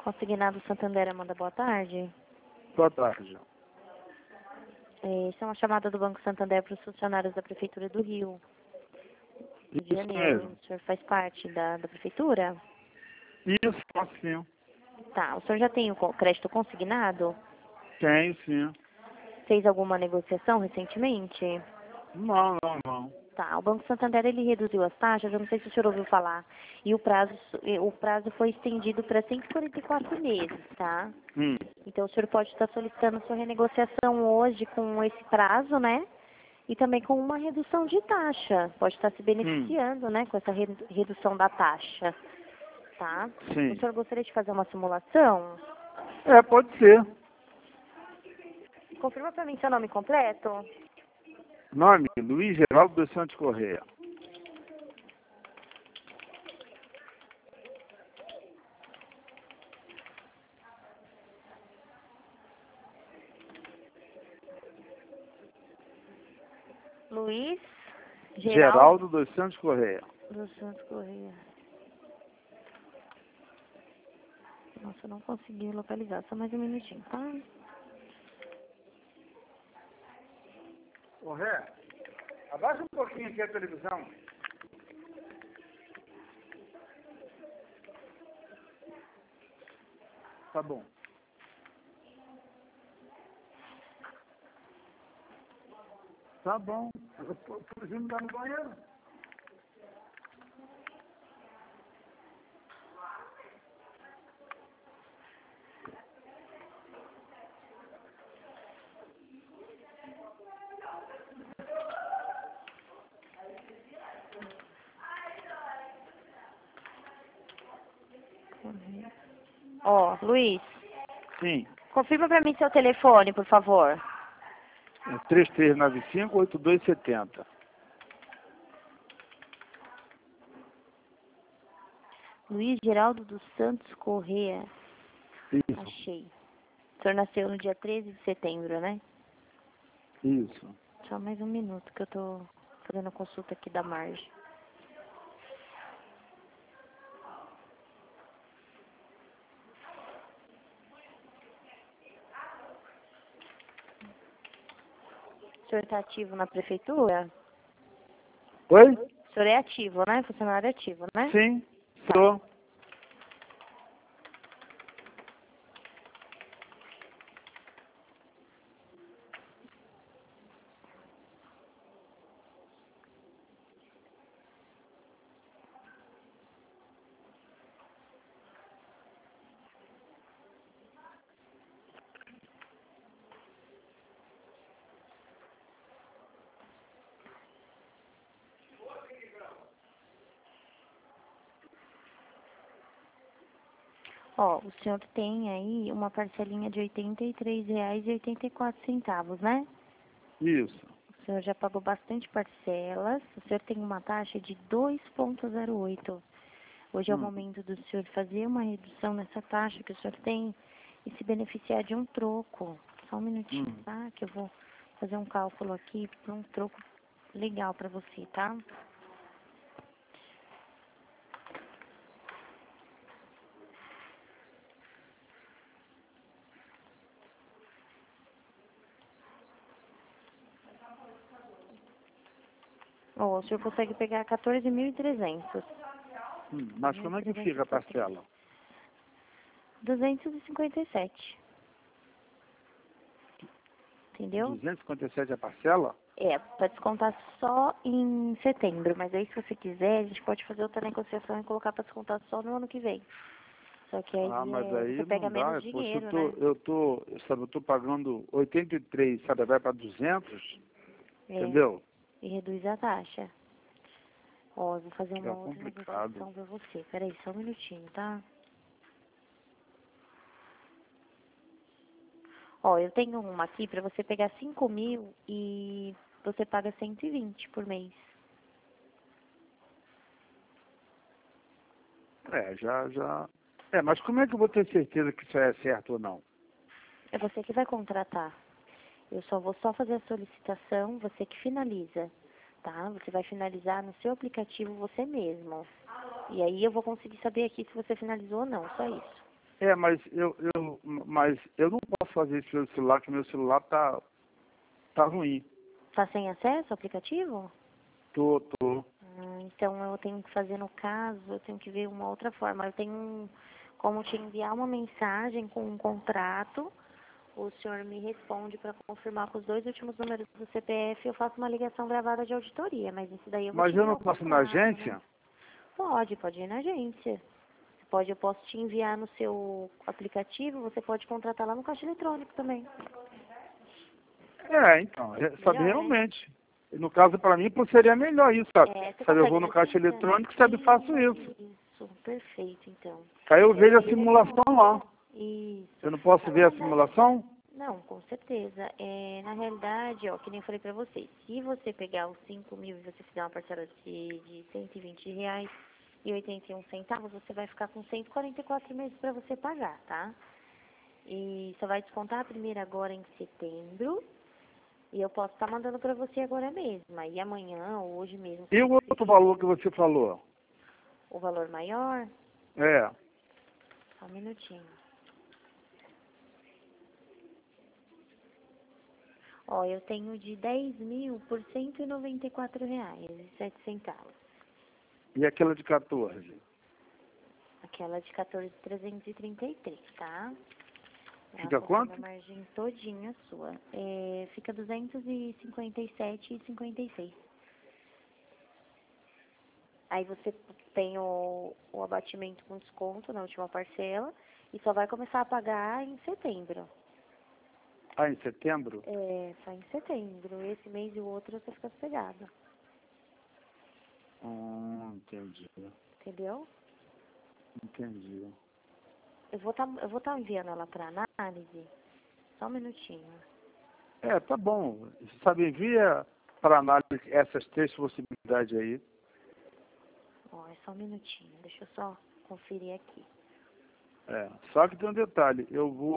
Consignado Santander, Amanda, boa tarde. Boa tarde. Isso é uma chamada do Banco Santander para os funcionários da Prefeitura do Rio de Isso Janeiro. mesmo. O senhor faz parte da Prefeitura? Isso, sim. Tá, o senhor já tem o crédito consignado? Tem, sim. Fez alguma negociação recentemente? Não. Tá, o Banco Santander ele reduziu as taxas, eu não sei se o senhor ouviu falar, e o prazo foi estendido para 144 meses, tá? Então o senhor pode estar solicitando sua renegociação hoje com esse prazo, né? E também com uma redução de taxa. Pode estar se beneficiando, né, com essa redução da taxa, tá? Sim. O senhor gostaria de fazer uma simulação? Pode ser. Confirma para mim seu nome completo. Nome, Luiz Geraldo dos Santos Correia. Luiz Geraldo dos Santos Correia. dos Santos Correia. Nossa, eu não consegui localizar. Só mais um minutinho, tá? Ô, Ré, abaixa um pouquinho aqui a televisão. Tá bom. Tá bom. Por exemplo, tá no banheiro. Ó, Luiz, Sim. confirma para mim seu telefone, por favor. 3395-8270. Luiz Geraldo dos Santos Correia. Isso. Achei. O senhor nasceu no dia 13 de setembro, né? Isso. Só mais um minuto que eu tô fazendo a consulta aqui da margem. O senhor está ativo na prefeitura? Oi? O senhor é ativo, né? Funcionário ativo, né? Sim, sou. Ó, o senhor tem aí uma parcelinha de R$ 83,84, né? Isso. O senhor já pagou bastante parcelas. O senhor tem uma taxa de 2,08. Hoje é o momento do senhor fazer uma redução nessa taxa que o senhor tem e se beneficiar de um troco. Só um minutinho, tá? Que eu vou fazer um cálculo aqui para um troco legal para você, tá? Ó, o senhor consegue pegar 14.300. Mas como é que fica a parcela? 257. Entendeu? 257 a parcela? É, para descontar só em setembro, mas aí se você quiser, a gente pode fazer outra negociação e colocar para descontar só no ano que vem. Só que aí, Mas aí você pega não dá. menos dinheiro, Poxa, né? eu tô pagando 83, sabe, vai para 200, É, entendeu? e reduz a taxa. Ó, eu vou fazer uma É outra complicado. negociação para você. Peraí, só um minutinho, tá? Ó, eu tenho uma aqui para você pegar 5.000 e você paga 120 por mês. Já. Mas como é que eu vou ter certeza que isso é certo ou não? É você que vai contratar. Eu vou fazer a solicitação, você que finaliza, tá? Você vai finalizar no seu aplicativo você mesmo. E aí eu vou conseguir saber aqui se você finalizou ou não, só isso. mas eu não posso fazer isso pelo celular, que meu celular tá ruim. Tá sem acesso ao aplicativo? Tô. Então eu tenho que fazer no caso, eu tenho que ver uma outra forma. Eu tenho como te enviar uma mensagem com um contrato. O senhor me responde para confirmar com os 2 últimos números do CPF, eu faço uma ligação gravada de auditoria, mas isso daí eu vou te Mas eu enviar não o posso ir na contrato, agência? né? Pode ir na agência. Eu posso te enviar no seu aplicativo, você pode contratar lá no caixa eletrônico também. Então, sabe, Melhor, né? realmente. No caso, para mim, seria melhor isso, sabe? Você Sabe, eu consegue vou na no caixa agência? eletrônico, sabe, faço isso. Isso, perfeito, então. Aí eu vejo a simulação lá. Isso. Eu não posso Na ver a realidade, simulação? não, com certeza. Na realidade, ó, que nem eu falei pra você, se você pegar os 5.000 e você fizer uma parcela de R$ 120,81, você vai ficar com 144 meses para você pagar, tá? E só vai descontar a primeira agora em setembro. E eu posso estar mandando para você agora mesmo. Aí amanhã ou hoje mesmo, se E o você outro preferir. valor que você falou? O valor maior? É. Só um minutinho. Ó, eu tenho de 10.000 por R$ 194,07. E aquela de 14? Aquela de 14.333, tá? Ela Fica comprando a quanto? margem todinha sua. Fica 257,56. Aí você tem o abatimento com desconto na última parcela e só vai começar a pagar em setembro. Ah, em setembro? Só em setembro. Esse mês e o outro você fica sossegada. Entendi. Entendeu? Entendi. Eu vou tá enviando ela para análise. Só um minutinho. Tá bom. Sabe, envia para análise essas 3 possibilidades aí. Ó, é só um minutinho. Deixa eu só conferir aqui. Só que tem um detalhe.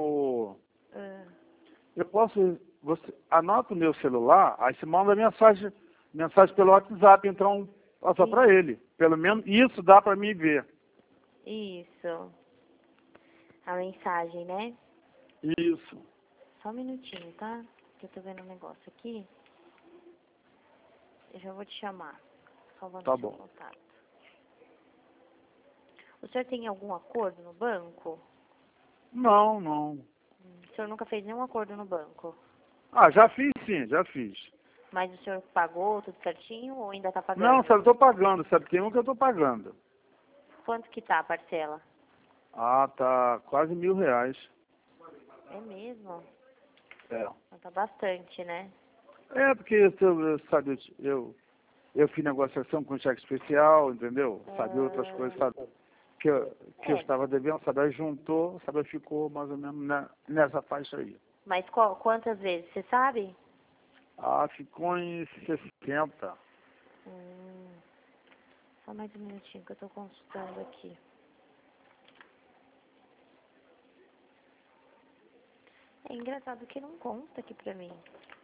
Eu posso... Você anota o meu celular, aí você manda mensagem pelo WhatsApp, então passa para ele. Pelo menos isso dá para mim ver. Isso. A mensagem, né? Isso. Só um minutinho, tá? Que eu tô vendo um negócio aqui. Eu já vou te chamar. Salvando Tá o seu bom. contato. O senhor tem algum acordo no banco? Não. O senhor nunca fez nenhum acordo no banco? Ah, já fiz sim, já fiz. Mas o senhor pagou tudo certinho ou ainda tá Não, pagando? sabe, eu tô pagando, sabe, tem um que eu tô pagando. Quanto que tá a parcela? Ah, tá quase R$ 1.000. É mesmo? É. Tá bastante, né? Porque, sabe, eu fiz negociação com cheque especial, entendeu? Sabe, outras coisas, sabe, que eu estava devendo, sabe, aí juntou, sabe, ficou mais ou menos nessa faixa aí. Mas quantas vezes, você sabe? Ah, ficou em 60. Só mais um minutinho que eu tô consultando aqui. É engraçado que não conta aqui pra mim.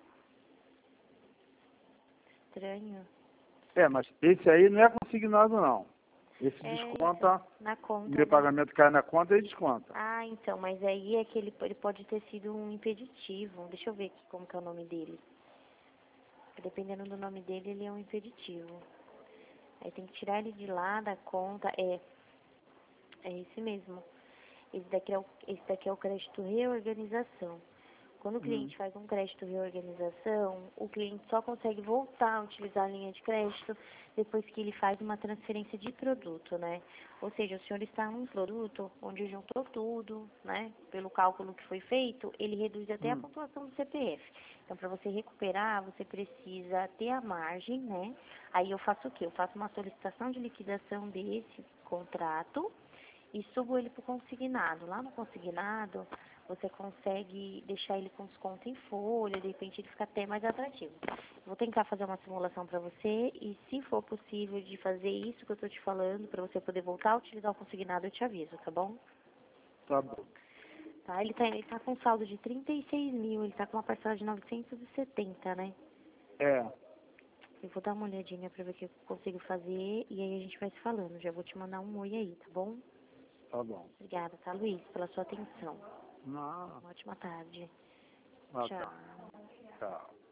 Estranho. Mas esse aí não é consignado, não. Esse desconta, Então, na conta, meu né? pagamento cai na conta e desconta. Ah, então, mas aí é que ele pode ter sido um impeditivo. Deixa eu ver aqui como que é o nome dele. Dependendo do nome dele, ele é um impeditivo. Aí tem que tirar ele de lá da conta. É esse mesmo. Esse daqui é o crédito reorganização. Quando o cliente faz um crédito reorganização, o cliente só consegue voltar a utilizar a linha de crédito depois que ele faz uma transferência de produto, né? Ou seja, o senhor está num produto onde juntou tudo, né? Pelo cálculo que foi feito, ele reduz até a pontuação do CPF. Então, para você recuperar, você precisa ter a margem, né? Aí eu faço o quê? Eu faço uma solicitação de liquidação desse contrato e subo ele para o consignado. Lá no consignado, você consegue deixar ele com desconto em folha, de repente ele fica até mais atrativo. Vou tentar fazer uma simulação para você e se for possível de fazer isso que eu estou te falando, para você poder voltar a utilizar o consignado, eu te aviso, tá bom? Tá bom. Tá, ele tá com saldo de 36 mil, ele tá com uma parcela de 970, né? Eu vou dar uma olhadinha para ver o que eu consigo fazer e aí a gente vai se falando. Já vou te mandar um oi aí, tá bom? Tá bom. Obrigada, tá, Luiz, pela sua atenção. Não. Uma ótima tarde. Ah, Tchau. tá. Tchau.